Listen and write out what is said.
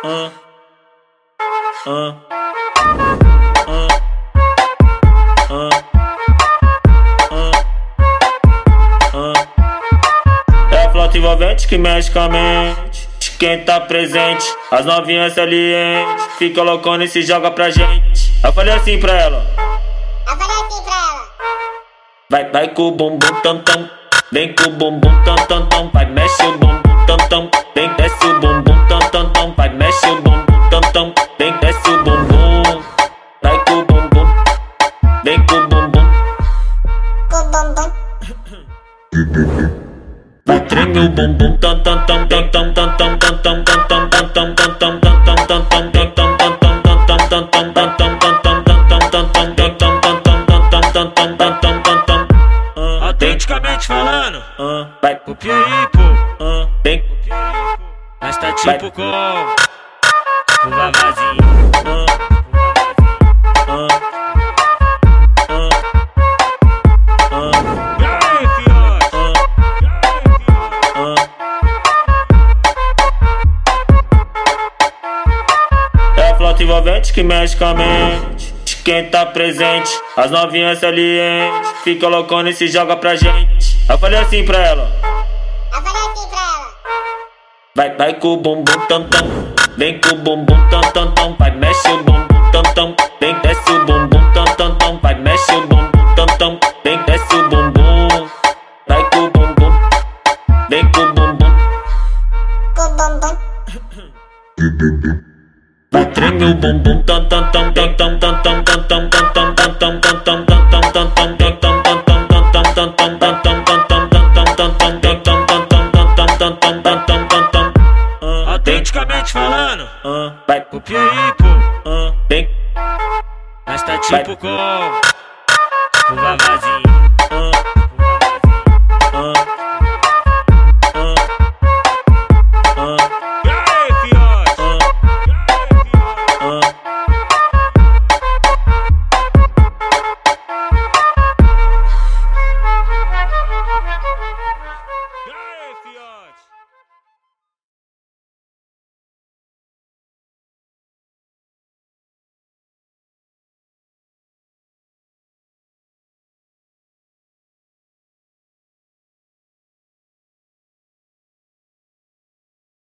É a flauta envolvente que mexe com a mente de quem tá presente. As novinhas salientes fica loucona e se joga pra gente. Eu falei assim pra ela. Vai com o bumbum tam tam. Vem com o bumbum tam tam tam. Vai mexe o bumbum tam tam. Vem desce o bumbum tam tam tam. Vai mexe o bumbum tam tam. Vem desce o bumbum. Vai com o bumbum. Vem com o bumbum. Vai treme o bumbum tam tam tam tam tam tam tam tam tam tam tam tam tam tam tam tam tam autenticamente falando, vai copia aí, pô. Vem, Nós tá tipo com o Vavazinho. É a flauta envolvente que mexe com a mente de quem tá presente. As novinhas salientes fica loucona e se joga pra gente. Eu falei assim pra ela. Vai com o bumbum tam tam. Vem com o bumbum tam tam tam. Vai mexe o bumbum tam tam. Vem desce o bumbum tam tam tam. Vai mexe o bumbum tam tam. Vem desce o bumbum. Vai com o bumbum. Vem com o bumbum. Vai treme o bumbum tam tam tam tam tam tam tam tam tam tam tam tam tam tam tam tam Autenticamente falando, vai copia aí, pô. Vem, Nós tá tipo com o Vavazinho.